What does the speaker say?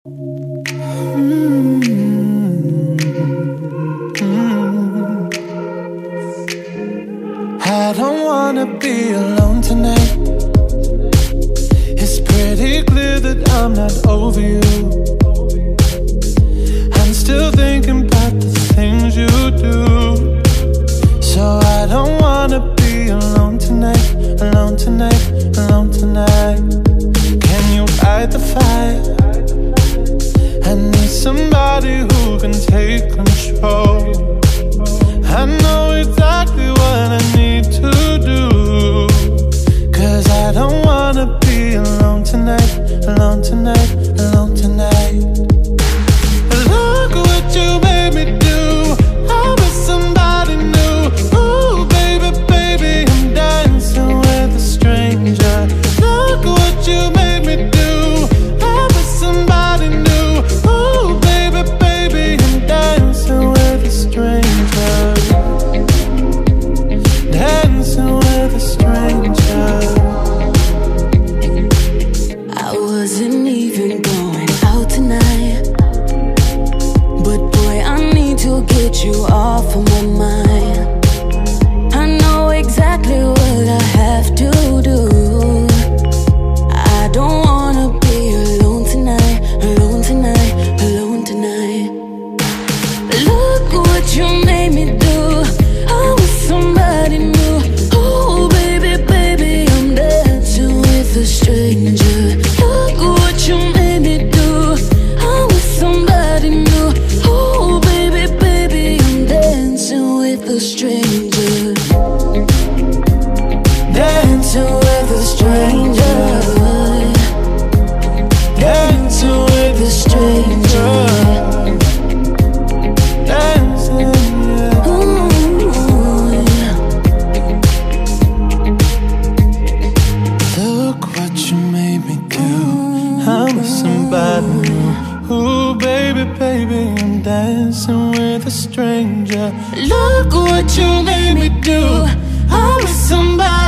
I don't wanna be alone tonight. It's pretty clear that I'm not over you. I'm still thinking about the things you do. So I don't wanna be alone tonight, alone tonight, alone tonight. Can you fight the fire? I need somebody who can take control. I know exactly what I need to do, 'cause I don't wanna be alone tonight, alone tonight, alone tonight. Look what you made me do. I'm with somebody new. Ooh, baby, baby, I'm dancing with a stranger. Look what you made me do. I'm with somebody new. Ooh, baby, baby, I'm dancing with a stranger. Dancing with a stranger. I wasn't even going out tonight, but boy, I need to get you off of my mind. I know exactly what I have to do. I don't wanna be alone tonight, alone tonight, alone tonight. Look what you made me do. I'm with somebody new. Oh baby, baby, I'm dancing with a stranger. Look what you made me do. I'm with somebody new. Oh baby, baby, I'm dancing with a stranger. Dancing with a stranger. Dancing with a stranger. I'm with somebody new. Ooh, baby, baby, I'm dancing with a stranger. Look what you made me do. I'm with somebody